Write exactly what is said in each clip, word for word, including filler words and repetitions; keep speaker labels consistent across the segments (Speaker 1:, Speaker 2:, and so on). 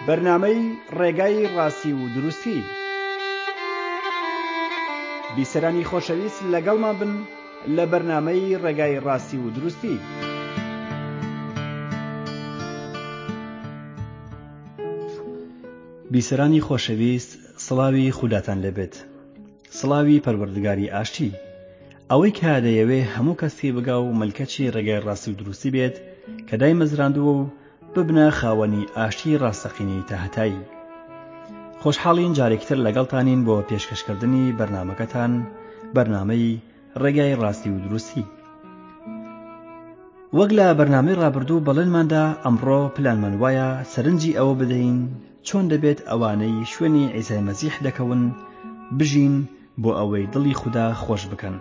Speaker 1: بەرنامەی ڕێگای ڕاستی و دروستی. بیسەرانی خۆشەویست لەگەڵمان بن لە بەرنامەی ڕێگای ڕاستی و دروستی. بیسەرانی خۆشەویست، سڵاوی خوداتان لەبێت. سڵاوی پەروەردگاری ئاشتی، ئەوەی کە دەیەوێ هەموو کەسی بگا و ملکەچی ڕێگای ڕاستی و دروستی بێت کە دای مەزراندووە و ببنە خاوەنی ئاشتی ڕاستەقینەی تاهەتایی. خۆشحاڵین جارێکتر لەگەڵتانین بۆ پێشکەشکردنی بەرنامەکەتان، بەرنامەی ڕێگای ڕاستی و دروستی. وەک لە بەرنامەی ڕابردوو بەڵێنماندا، ئەمڕۆ پلانمان وایە سەرنجی ئەوە بدەین چۆن دەبێت ئەوانەی شوێنی عیسای مەسیح دەکەون بژین بۆ ئەوەی دڵی خوددا خۆش بکەن.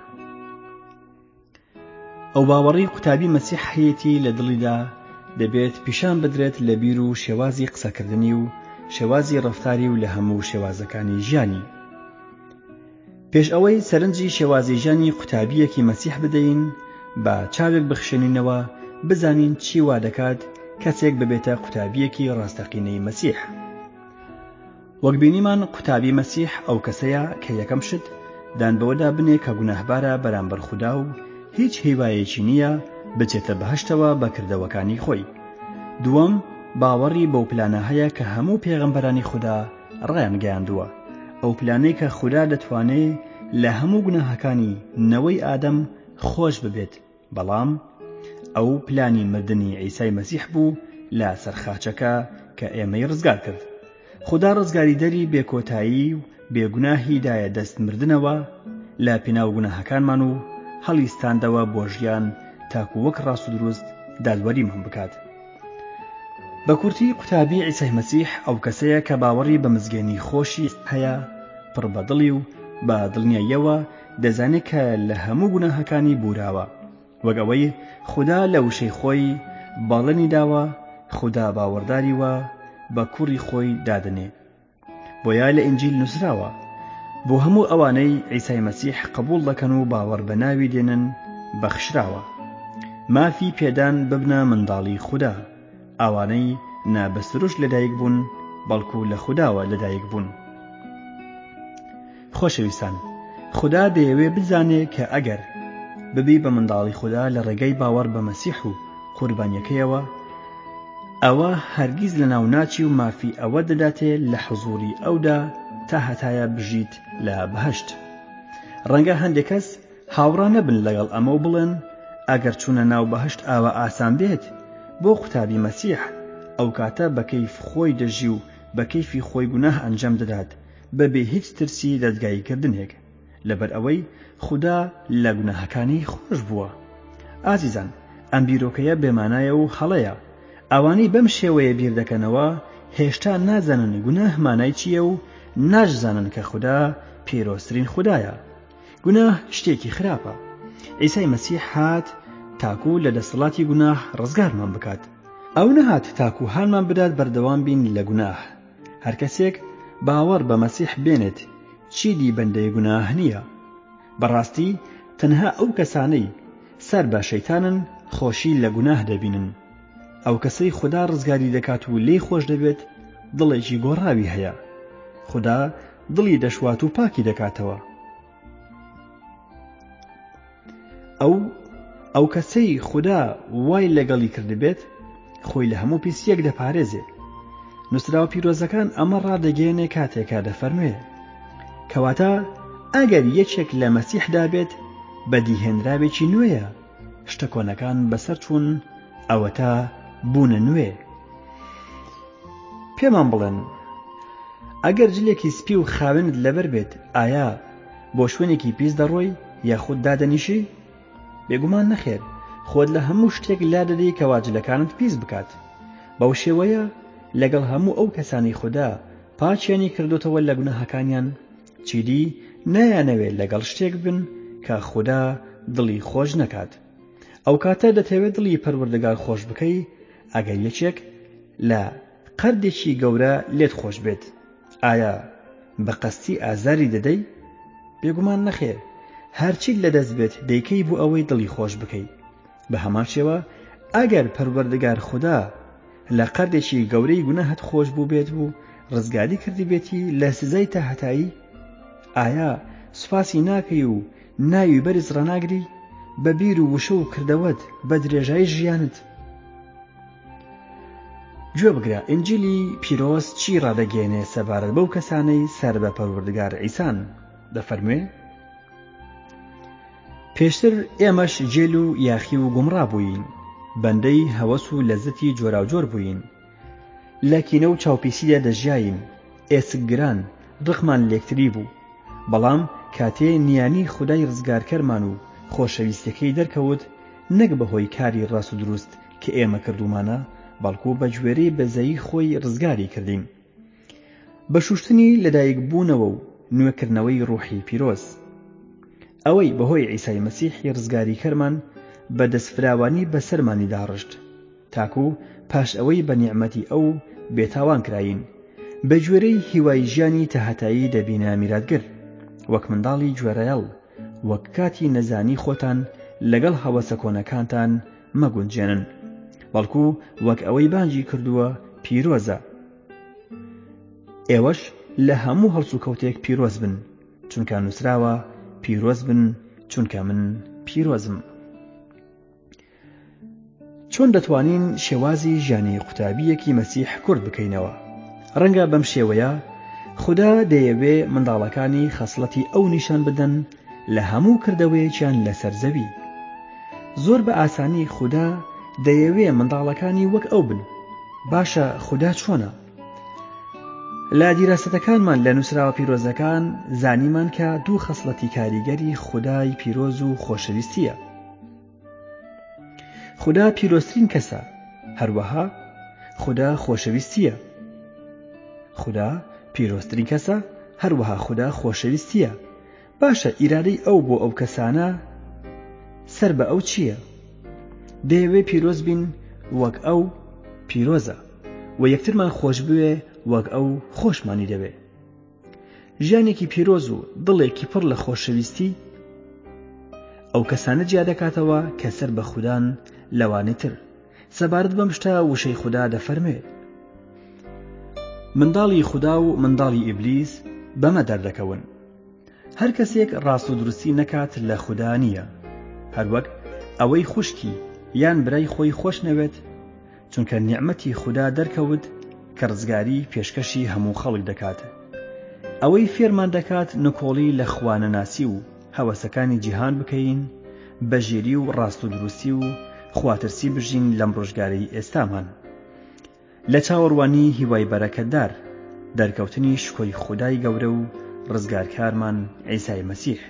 Speaker 1: ئەو باوەڕی قوتابی مەسیح هەیەی لە دڵیدا دەبێت پیشان بدرێت لە بیر و شێوازی قسەکردنی و شێوازی ڕەفتاری و لە هەموو شێوازەکانی ژیانی. پێش ئەوەی سەرنجی شێوازی ژیانی قوتابیەکی مەسیح بدەین، بە چاوێک بخشێنینەوە بزانین چی وا دەکات کەسێک ببێتە قوتابیەکی ڕاستەقینەی مەسیح. وەک بینیمان، قوتابی مەسیح ئەو کەسەیە کە یەکەم شت دان بەوەدا بنێ کە گوناهبارە بەرامبەر خوددا و هیچ هیوایەکی نییە بچێتە بەهەشتەوە بە کردەوەکانی خۆی. دووەم، باوەڕی بەو پلانە هەیە کە هەموو پێغەمبەرانی خوددا ڕایان گەیاندووە، ئەو پلانەی کە خوددا دەتوانێت لە هەموو گوناهەکانی نەوەی ئادەم خۆش ببێت، بەڵام ئەو پلانی مردنی عیسای مەسیح بوو لە سەرخاچەکە کە ئێمەی ڕزگار کرد. خوددا ڕزگاریدەری بێکۆتایی و بێگوناهی دایە دەست مردنەوە لە پێناو گوناهەکانمان و هەڵیستاندەوە بۆ ژیان تاکو وەک ڕاست و دروست دادوەریمان بکات. بە کورتی، قوتابی عیسای مەسیح ئەو کەسەیە کە باوەڕی بە مزگەنی خۆشی هەیە، پڕ بەدڵی و بە دڵنیاییەوە دەزانێت کە لە هەموو گوناهەکانی بوراوە، وەک ئەوەی خوددا لە وشەی خۆی باڵێنی داوە، خوددا باوەڕداریوە بە کوڕی خۆی دادنێ. بۆیە لە ئینجیل نووسراوە بۆ هەموو ئەوانەی عیسای مەسیح قبوڵ دەکەن و باوەڕ بە ناوی دێنن بەخشراوە، مافی پێدان ببنە منداڵی خوددا، ئەوانەی نا بە سروش لەدایک بوون بەڵکو لە خودداوە لەدایک بوون. خۆشەویستان، خوددا دەیەوێ بزانێ کە ئەگەر ببی بە منداڵی خوددا لە ڕێگەی باوەڕ بە مەسیح و قوربانیەکەیەوە، ئەوە هەرگیز لە ناو ناچی و مافی ئەوە دەداتێ لە حزوری ئەودا تا هەتایە بژیت لە بەهەشت. ڕەنگە هەندێک کەس هاوڕا نەبن لەگەڵ ئەمە و بڵێن ئەگەر چوونە ناو بەهەشت ئاوە ئاسان بێت بۆ قوتابی مەسیح ئەو کاتە بە کەیف خۆی دەژی و بە کەیفی خۆی گوناه ئەنجام دەدات بەبێ هیچ ترسی دەستگاییکردنێک، لەبەر ئەوەی خوددا لە گوناهەکانی خۆش بووە. ئازیزان، ئەم بیرۆکەیە بێمانایە و هەڵەیە. ئەوانەی بەم شێوەیە بیر دەکەنەوە هێشتا نازانن گوناه مانای چییە و ناشزانن کە خوددا پیرۆزترین خوددایە. گوناه شتێکی خراپە. عیسای مەسیح هات تاکو لە دەسەڵاتی گوناه ڕزگارمان بکات. ئەو نەهات تاکو هانمان بدات بەردەوام بین لە گوناه. هەر کەسێک باوەڕ بە مەسیح بێنێت چیدی بەندەی گوناه نییە. بەڕاستی تەنها ئەو کەسانەی سەر بە شەیتانن خۆشی لە گوناه دەبینن. ئەو کەسەی خوددا ڕزگاری دەکات و لێی خۆش دەبێت دڵێکی گۆڕاوی هەیە. خوددا دڵی دەشوات و پاکی دەکاتەوە. ئەو ئەو کەسەی خوددا وای لەگەڵی کردبێت خۆی لە هەموو پیسیەک دەپارێزێ. نووسراوە پیرۆزەکان ئەمە ڕادەگەیەنێ کاتێکا دەفەرموێ کەواتە ئەگەر یەکێک لە مەسیحدا بێت بەدیهێنراوێکی نوێیە، شتە کۆنەکان بەسەر چوون، ئەوە تا بوونە نوێ. پێمان بڵێن ئەگەر جلێکی سپی و خاوێنت لەبەر بێت، ئایا بۆ شوێنێکی پیس دەڕۆی یاخود دادەنیشی؟ بێگومان نەخێر، خۆت لە هەموو شتێک لا دەدەی کە واجلەکانت پیس بکات. بەو شێوەیە لەگەڵ هەموو ئەو کەسانی خوددا پاچیانی کردوتەوە لە گوناهەکانیان، چیدی نایانەوێت لەگەڵ شتێک بن کە خوددا دڵی خۆش نەکات. ئەو کاتە دەتەوێت دڵی پەروەردگار خۆش بکەی ئەگەر یەکێک لە قەردێکی گەورە لێت خۆش بێت. ئایا بە قەستی ئازاری دەدەی؟ بێگومان نەخێر، هەرچیت لەدەست بێت دەیکەی بۆ ئەوەی دڵی خۆش بکەی. بە هەمان شێوە ئەگەر پەروەردگار خوددا لە قەردێکی گەورەی گوناهت خۆش بوو بێت و ڕزگاری کردی بێتی لە سزای تاهەتایی؟ ئایا سوپاسی ناکەی و ناوی بەرز ڕەناگری بە بیر و وشە و کردەوەت بە درێژایی ژیانت؟ گوێ بگرە ئینجیلی پیرۆز چی ڕادەگەێنێ سەبارەت بەو کەسانەی سەر بە پەروەردگار عیسان؟ دەفەرموێ: پێشتر ئێمەش جێل و یاخی و گومڕا بووین، بەندەی هەوەس و لەزەتی جۆراوجۆر بووین، لە کینە و چاوپیسیدا دەژیاین، ئێسکگران، ڕقمان لێکتری بوو. بەڵام کاتێ نیانی خودای ڕزگارکەرمان و خۆشەویستەکەی دەرکەوت، نەک بەهۆی کاری ڕاست و دروست کە ئێمە کردومانە، بەڵکو بە گوێرەی بەزەیی خۆی ڕزگاری کردین بە شوشتنی لەدایک بوونەوە و نوێکردنەوەی ڕوحی پیرۆز. ئەوەی بەهۆی عیسای مەسیحی ڕزگاری کەرمان بە دەستفراوانی بەسەرمانی داڕشت، تاکو پاش ئەوەی بە نیعمەتی ئەو بێتاوان کراین، بە گوێرەی هیوای ژیانی تاهەتایی دەبینە میراتگر، وەک منداڵی گوێرەیەڵ، وەک کاتی نەزانی خۆتان لەگەڵ هەوەسە کۆنەکانتان مەگونجێنن، بەڵکو وەک ئەوەی بانگی کردووە پیرۆزە. ئێوەش لە هەموو هەڵس و کەوتێک پیرۆز بن، چونکە نووسراوە پیرۆز بن چونکە من پیرۆزم. چۆن دەتوانین شێوازی ژیانی قوتابیەکی مەسیح کورد بکەینەوە؟ ڕەنگە بەم شێوەیە خوددا دەیەوێ منداڵەکانی خەسڵەتی ئەو نیشان بدەن لە هەموو کردەوەیەکیان لەسەر زەوی. زۆر بە ئاسانی خوددا دەیەوێ منداڵەکانی وەک ئەو بن. باشە خوددا چۆنە؟ لە دیراسەتەکانمان لە نووسراوە پیرۆزەکان زانیمان کە دوو خەسڵەتی کاریگەری خودای پیرۆز و خۆشەویستیە. خوددا پیرۆزترین کەسە، هەروەها خوددا خۆشەویستیە. خوددا پیرۆزترین کەسە، هەروەها خوددا خۆشەویستیە. باشە ئیرادەی ئەو بۆ ئەو کەسانە سەر بە ئەو چییە؟ دەیەوێ پیرۆز بین وەک ئەو پیرۆزە و یەکترمان خۆش بوێ وەک ئەو خۆشمانی دەوێ. ژیانێکی پیرۆز و دڵێکی پڕ لە خۆشەویستی ئەو کەسانە جیا دەکاتەوە کە سەر بە خوددان لەوانەی تر. سەبارەت بەم شتە وشەی خوددا دەفەرمێ: منداڵی خوددا و منداڵی ئیبلیس بەمە دەردەکەون. هەر کەسێک ڕاست و دروستی نەکات لە خوددا نییە، هەروەک ئەوەی خوشکی یان برای خۆی خۆش نەوێت، چونکە نیعمەتی خوددا دەرکەوت کە ڕزگاری پێشکەشی هەموو خەڵک دەکات. ئەوەی فێرمان دەکات نکۆڵی لە خوانەناسی و هەوەسەکانی جیهان بکەین، بەژێری و ڕاست و دروستی و خواترسی بژین لەم ڕۆژگارەی ئێستامان، لە چاوەڕوانی هیوای بەرەکەتدار دەرکەوتنی شکۆی خودای گەورە و ڕزگارکارمان عیسای مەسیح.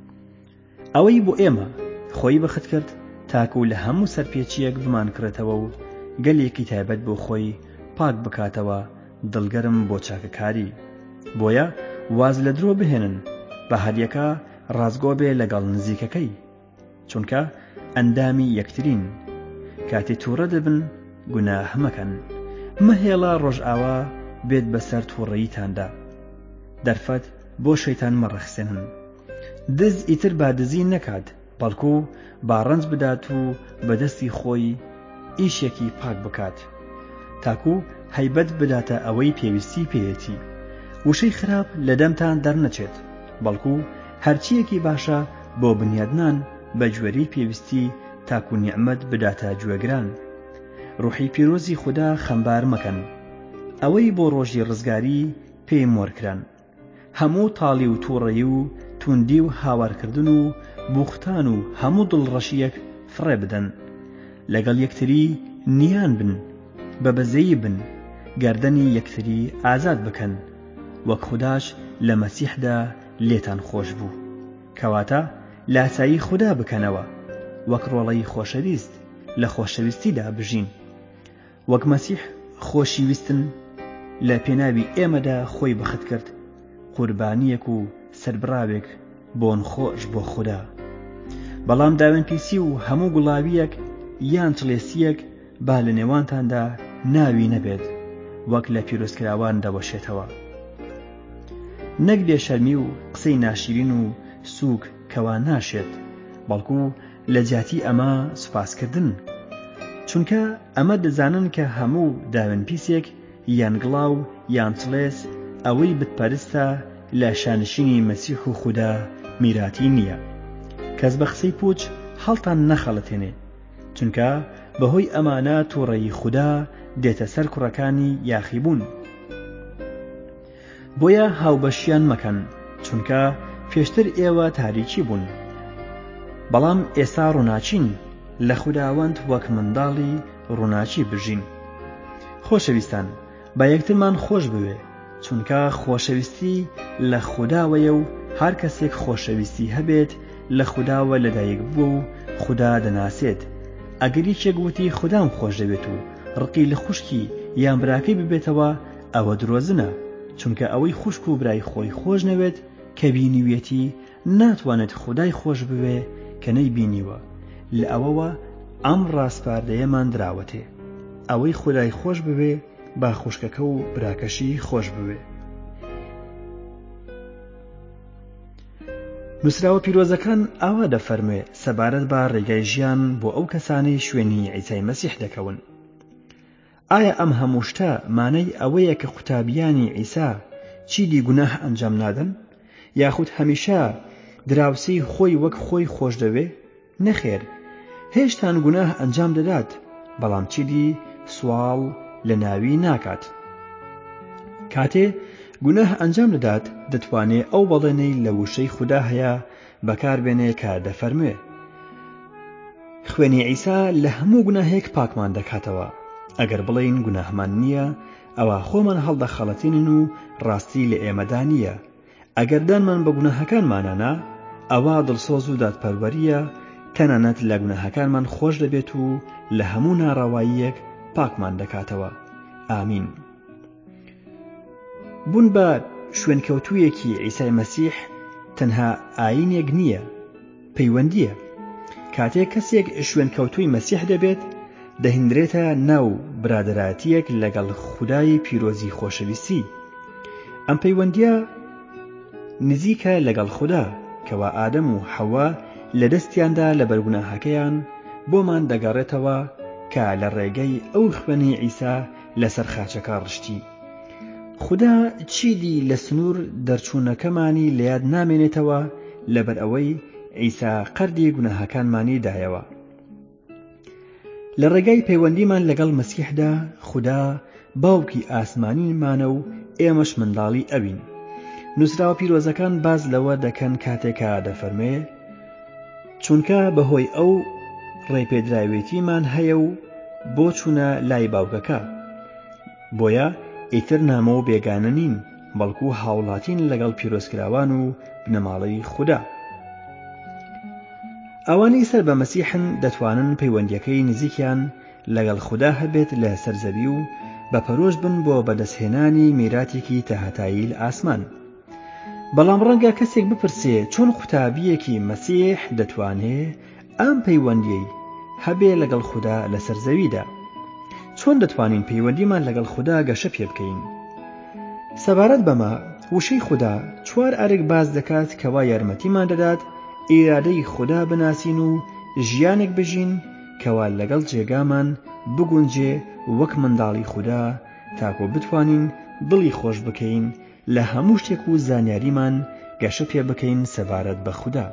Speaker 1: ئەوەی بۆ ئێمە خۆی بەخت کرد تاکو لە هەموو سەرپێچیەک بمان کڕێتەوە و گەلێکی تایبەت بۆ خۆی پاک بکاتەوە، دڵگەرم بۆ چاکەکاری. بۆیە واز لە درۆ بهێنن بە هەریەکە ڕازگۆ بێ لەگەڵ نزیکەکەی، چونکە ئەندامی یەکترین. کاتی تووڕە دەبن گوناح مەکەن، مەهێڵە ڕۆژئاوا بێت بەسەر تووڕەییتاندا، دەرفەت بۆ شەیتان مەڕەخسێنن. دز ئیتر با دزی نەکات، بەڵکو با ڕەنج بدات و بەدەستی خۆی ئیشێکی پاک بکات، تاکو هەیبەت بداتە ئەوەی پێویستی پێیەتی. وشەی خراپ لە دەمتان دەرنەچێت، بەڵکو هەرچیەکی باشە بۆ بنیادنان بە گوێرەی پێویستی، تاکو نیعمەت بداتە گوێگران. ڕوحی پیرۆزی خوددا خەمبار مەکەن، ئەوەی بۆ ڕۆژی ڕزگاری پێی مۆرکران. هەموو تاڵی و تووڕەیی و توندی و هاوارکردن و بوختان و هەموو دڵڕەشیەک فڕێ بدەن، لەگەڵ یەکتری نیان بن، بە بەزەیی بن، گەردەنی یەکتری ئازاد بکەن، وەک خودداش لە مەسیحدا لێتان خۆش بوو، کەواتە لاسایی خوددا بکەنەوە، وەک ڕۆڵەی خۆشەویست لە خۆشەویستیدا بژین. وەک مەسیح خۆشیویستن لە پێناوی ئێمەدا خۆی بەخت کرد، قوربانیەک و سەربراوێک بۆن خۆش بۆ خوددا. بەڵام داوێنپیسی و هەموو گوڵاویەک یان چڵێسیەک با لە نێوانتاندا ناوی نەبێت، وەک لە پیرۆزکراوان دەوەشێتەوە. نەک بێشەرمی و قسەی ناشرین و سووک کەوا ناشێت، بەڵکو لە جیاتی ئەمە سوپاسکردن، چونکە ئەمە دەزانن کە هەموو داوێن پیسێک یان گڵاو یان چڵێس ئەوەی بتپەرستە لە شانشینی مەسیح و خودا میراتی نییە. کەس بە قسەی پوچ هەڵتان نەخەڵەتێنێ، چونکە بەهۆی ئەمانە تووڕەیی خودا دێتە سەر کوڕەکانی یاخیبوون. بۆیە هاوبەشیان مەکەن، چونکە پێشتر ئێوە تاریکی بوون، بەڵام ئێستا ڕووناچین، لە خوداوەند وەک منداڵی ڕووناچی بژین. خۆشەویستان، با یەکترمان خۆش بوێ، چونکە خۆشەویستی لە خوداوەیە و هەر کەسێک خۆشەویستی هەبێت لە خوداوە لەدایک بوو و خدا دەناسێت. ئەگەر یەکێک گوتی خودام خۆش دەبێت و ڕقی لە خوشکی یان براکەی ببێتەوە، ئەوە درۆزنە، چونکە ئەوەی خوشک و برای خۆی خۆش نەوێت کە بینیوێتی ناتوانێت خدای خۆش بوێ کە نەیبینیوە. لە ئەوەوە ئەم ڕاستپاردەیەمان دراوەتێ، ئەوەی خدای خۆش بوێ با خوشکەکە و براکەشی خۆش بوێ. نووسراوە پیرۆزەکان ئاوا دەفەرمێ سەبارەت بە ڕێگای ژیان بۆ ئەو کەسانەی شوێنی عیسای مەسیح دەکەون. ئایا ئەم هەموو شتە مانای ئەوەیە کە قوتابیانی عیسا چیلی گوناه ئەنجام نادەن، یاخود هەمیشە دراوسەی خۆی وەک خۆی خۆش دەوێ؟ نەخێر، هێشتان گوناه ئەنجام دەدات، بەڵام چیلی سواڵ لە ناوی ناکات. کاتێ گوناه ئەنجام دەدات دەتوانێت ئەو بەڵێنەی لە وشەی خودا هەیە بەکاربێنێ کە دەفەرموێ خوێنی عیسا لە هەموو گوناهێک پاکمان دەکاتەوە. ئەگەر بڵێین گوناهمان نییە، ئەوە خۆمان هەڵدەخەڵەتێنن و ڕاستی لە ئێمەدا نییە. ئەگەر دانمان بە گوناهەکانمانانە، ئەوە دڵسۆز و دادپەروەریە، تەنانەت لە گوناهەکانمان خۆش دەبێت و لە هەموو ناڕەواییەک پاکمان دەکاتەوە. ئامین. بوون بە شوێنکەوتوویەکی عیسای مەسیح تەنها ئاینێک نییە، پەیوەندیە. کاتێک کەسێک شوێنکەوتووی مەسیح دەبێت، دەهێنرێتە ناو برادەرایەتیەک لەگەڵ خودای پیرۆزی خۆشەویستی. ئەم پەیوەندیە نزیکە لەگەڵ خودا کەوا ئادەم و حەوا لە دەستیاندا لە بەرگوناهەکەیان بۆمان دەگەڕێتەوە کە لە ڕێگەی ئەو خوێنی عیسا لەسەر خاچەکە ڕشتی. خدا چیدی لە سنوور دەرچوونەکەمانی لە یاد نامێنێتەوە لەبەر ئەوەی عیسا قەردی گوناهەکانمانی دایەوە. لە ڕێگای پەیوەندیمان لەگەڵ مەسیحدا خدا باوکی ئاسمانیمانە و ئێمەش منداڵی ئەوین. نووسراوە پیرۆزەکان باز لەوە دەکەن کاتێکە دەفەرمێ چونکە بەهۆی ئەو ڕێپێدراوێتیمان هەیە و بۆ چوونە لای باوکەکە، بۆیە ئیتر نامە و بێگانە نین، بەڵکو هاوڵاتین لەگەڵ پیرۆزکراوان و بنەماڵەی خوددا. ئەوانەی سەر بە مەسیحن دەتوانن پەیوەندیەکەی نزیکیان لەگەڵ خوددا هەبێت لە سەرزەوی و بەپەرۆش بن بۆ بەدەستهێنانی میراتێکی تاهەتایی لە ئاسمان. بەڵام ڕەنگە کەسێک بپرسێ چۆن قوتابیەکی مەسیح دەتوانێت ئەم پەیوەندیەی هەبێ لەگەڵ خوددا لە سەرزەویدا؟ چۆن دەتوانین پەیوەندیمان لەگەڵ خوددا گەشە پێ بکەین؟ سەبارەت بەمە وشەی خوددا چوار ئەرک باز دەکات کەوا یارمەتیمان دەدات ئیرادەی خوددا بناسین و ژیانێک بژین کەوا لەگەڵ جێگامان بگونجێ وەک منداڵی خوددا، تاکۆ بتوانین دڵی خۆش بکەین لە هەموو شتێک و زانیاریمان گەشە پێ بکەین سەبارەت بە خوددا.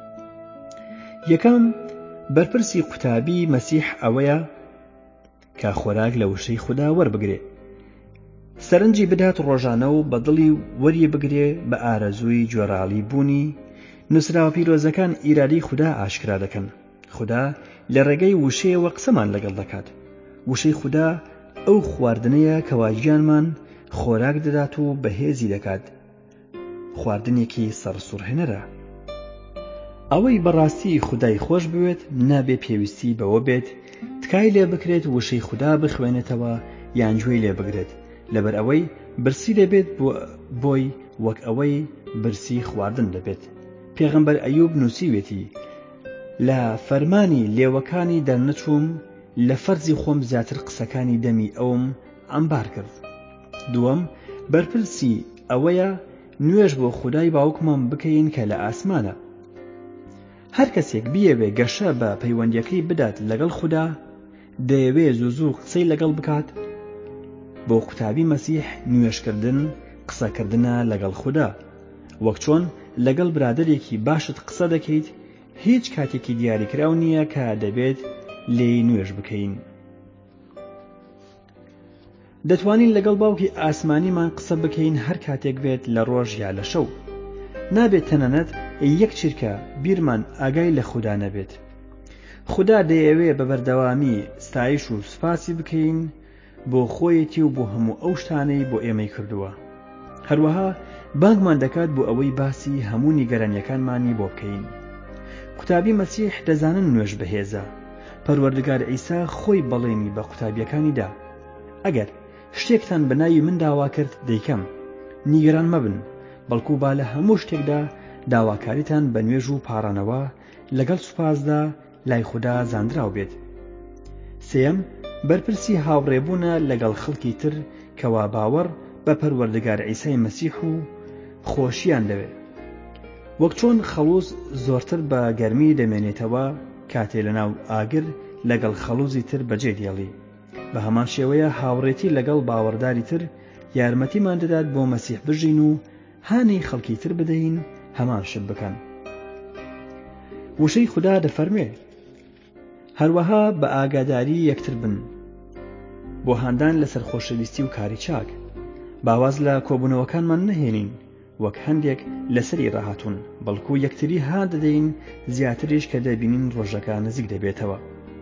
Speaker 1: یەکەم بەرپرسی قوتابی مەسیح ئەوەیە کە خۆراک لە وشەی خوددا وەربگرێ، سەرنجی بدات ڕۆژانە و بە دڵی وەری بگرێ بە ئارەزووی گوێڕاڵی بوونی. نووسراوە پیرۆزەکان ئیرادەی خوددا ئاشکرا دەکەن. خوددا لە ڕێگەی وشەیەوە قسەمان لەگەڵ دەکات. وشەی خوددا ئەو خواردنەیە کەوا گیانمان خۆراک دەدات و بەهێزی دەکات، خواردنێکی سەرسوڕهێنەرە. ئەوەی بەڕاستی خودای خۆش بوێت نابێ پێویستی بەوە بێت تکای لێ بکرێت وشەی خوددا بخوێنێتەوە یان گوێی لێ بگرێت، لەبەر ئەوەی برسی دەبێت بۆی وەک ئەوەی برسی خواردن دەبێت. پێغەمبەر ئەیوب نووسیوێتی لە فەرمانی لێوەکانی دەرنەچووم، لە فەرزی خۆم زیاتر قسەکانی دەمی ئەوم ئەمبار کرد. دووەم بەرپرسی ئەوەیە نوێژ بۆ خودای باوکمان بکەین کە لە ئاسمانە. هەر کەسێک بیەوێ گەشە بە پەیوەندیەکەی بدات لەگەڵ خوددا، دەیەوێ زوو زوو قسەی لەگەڵ بکات بۆ قوتابی مەسیح نوێشکردن قسەکردنە لەگەڵ خوددا، وەک چۆن لەگەڵ برادێکی باشت قسە دەکەیت هیچ کاتێکی دیاریکراو نییە کە دەبێت لێی نوێژ بکەین. دەتوانین لەگەڵ باوکی ئاسمانیمان قسە بکەین هەر کاتێک بێت لە ڕۆژ یا لە شەو. نابێت تەنانەت یەک چیرکە بیرمان ئاگای لە خوددا نەبێت. خوددا دەیەوێ بە بەردەوامی ستایش و سوپاسی بکەین بۆ خۆیەتی و بۆ هەموو ئەو شتانەی بۆ ئێمەی کردووە. هەروەها بانگمان دەکات بۆ ئەوەی باسی هەموو نیگەرانیەکانمانی بۆ بکەین. قوتابی مەسیح دەزانن نوێژ بەهێزە. پەروەردگار عیسا خۆی بەڵێنی بە قوتابیەکانیدا: ئەگەر شتێکتان بە ناوی من داوا کرد دەیکەم، نیگەران مەبن، بەڵکو با لە هەموو شتێکدا داواکاریتان بە نوێژ و پاڕانەوە لەگەڵ سوپاسدا لای خوددا زاندراو بێت. سێم، بەرپرسی هاوڕێبوونە لەگەڵ خەڵکی تر کەوا باوەڕ بە پەروەردگار عیسای مەسیح و خۆشییان دەوێت. وەک چۆن خەڵوز زۆرتر بە گەرمی دەمێنێتەوە کاتێ لەناو ئاگر لەگەڵ خەڵوزی تر بەجێ دێڵی، بە هەمان شێوەیە هاوڕێتی لەگەڵ باوەڕداری تر یارمەتیمان دەدات بۆ مەسیح بژین و هانی خەڵکی تر بدەین هەمان شت بکەن. وشەی خوددا دەفەرمێ: هەروەها بە ئاگاداری یەکتر بن بۆ هاندان لەسەر خۆشەویستی و کاری چاک. باواز لە کۆبوونەوەکانمان نەهێنین وەک هەندێک لەسەری ڕاهاتوون، بەڵکو یەکتری ها دەدەین زیاتریش کە دەبینین ڕۆژەکە نزیک دەبێتەوە.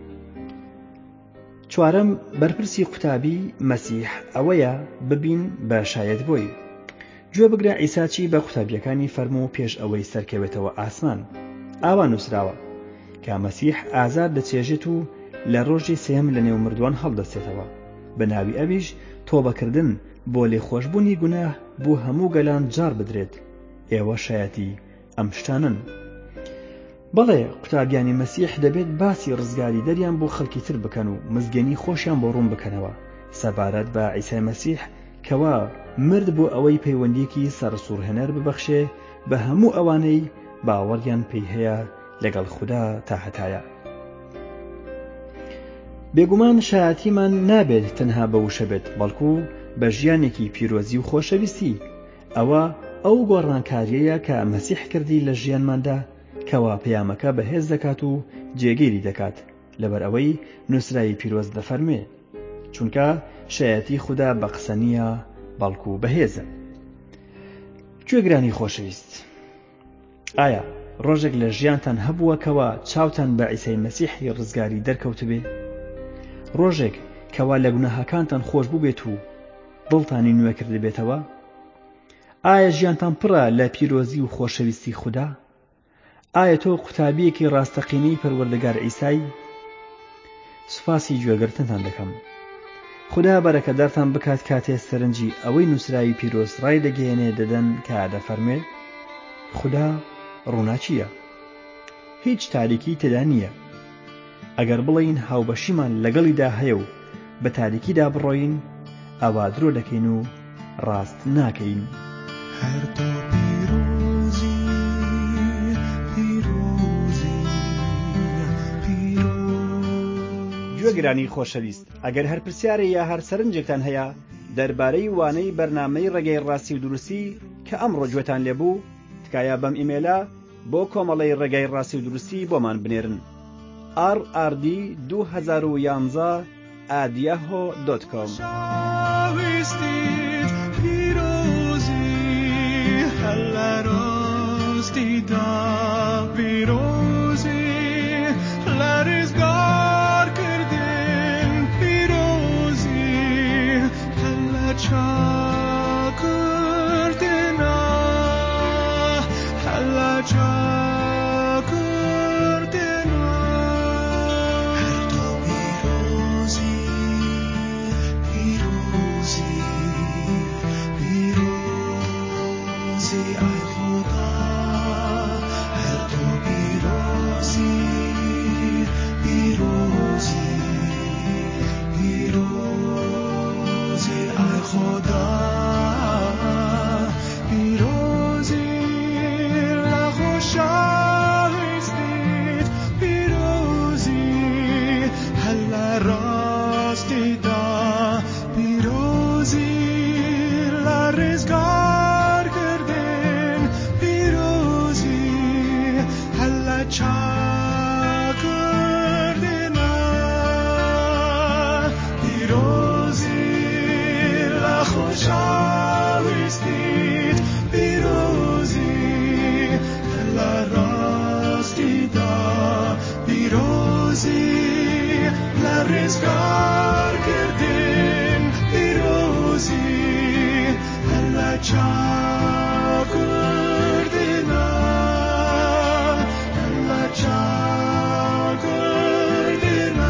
Speaker 1: چوارەم، بەرپرسی قوتابی مەسیح ئەوەیە ببین بە شایەت بۆی. گوێ بگرە عیسا چی بە قوتابیەکانی فەرموو پێش ئەوەی سەرکەوێتەوە ئاسمان. ئاوا نووسراوە کە مەسیح ئازار دەچێژێت و لە ڕۆژی سێم لە نێو مردووان هەڵدەستێتەوە، بە ناوی ئەویش تۆبەکردن بۆ لێخۆشبوونی گوناه بۆ هەموو گەلان جار بدرێت. ئێوە شایەتی ئەم شتانن. بەڵێ قوتابیانی مەسیح دەبێت باسی ڕزگاری دەریان بۆ خەڵکی تر بکەن و مزگەنی خۆشیان بۆ ڕوون بکەنەوە سەبارەت بە عیسای مەسیح کەوا مرد بۆ ئەوەی پەیوەندیەکی سەرسوڕهێنەر ببەخشێ بە هەموو ئەوانەی باوەڕیان پێی هەیە لەگەڵ خوددا تا هەتایە. بێگومان شایەتیمان نابێت تەنها بە وشە بێت، بەڵکو بە ژیانێکی پیرۆزی و خۆشەویستی. ئەوە ئەو گۆڕانکاریەیە کە مەسیح کردی لە ژیانماندا کەوا پەیامەکە بەهێز دەکات و جێگیری دەکات. لەبەر ئەوەی نووسرای پیرۆز دەفەرمێ: چونکە شایەتی خوددا بە قسە نییە بەڵکو بەهێزە. گوێگرانی خۆشەویست، ئایا ڕۆژێک لە ژیانتان هەبووە کەوا چاوتان بە عیسای مەسیحی ڕزگاری دەرکەوت بێ؟ ڕۆژێک کەوا لە گوناهەکانتان خۆش بوو بێت و دڵتانی نوێ کرد بێتەوە؟ ئایا ژیانتان پڕە لە پیرۆزی و خۆشەویستی خوددا؟ ئایا تۆ قوتابیەکی ڕاستەقینەی پەروەردگار عیسای؟ سوپاسی گوێگرتنتان دەکەم. خوددا بەرەکەتدارتان بکات کاتێ سەرنجی ئەوەی نووسراوی پیرۆز ڕای دەگەیەنێ دەدەن کە دەفەرمێت: خوددا ڕووناچییە، هیچ تاریکی تێدا نییە. ئەگەر بڵین هاوبەشیمان لەگەڵیدا هەیە و بە تاریکیدا بڕۆین، ئەوا درۆ دەکەین و ڕاست ناکەین.
Speaker 2: هەر تۆ پیرۆزی پیرۆزی پیرۆزی.
Speaker 1: گوێگرانی خۆشەویست، ئەگەر هەر پرسیارە یا هەر سەرنجێکتان هەیە دەربارەی وانەی بەرنامەی ڕێگەی ڕاستی و دروستی کە ئەمڕۆ گوێتان لێبوو، تکایە بەم ئیمێلە بۆ کۆمەڵەی ڕێگای ڕاستی و دروستی بۆمان بنێرن: ئار ئار دی دوو هەزار و یانزە ئات یاهۆ دۆت کۆم.
Speaker 2: ای خدا هر تو رزگار کردین پیروزی هلا چا کردین هلا چا کردین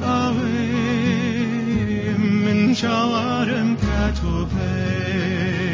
Speaker 3: شوارم كتوبه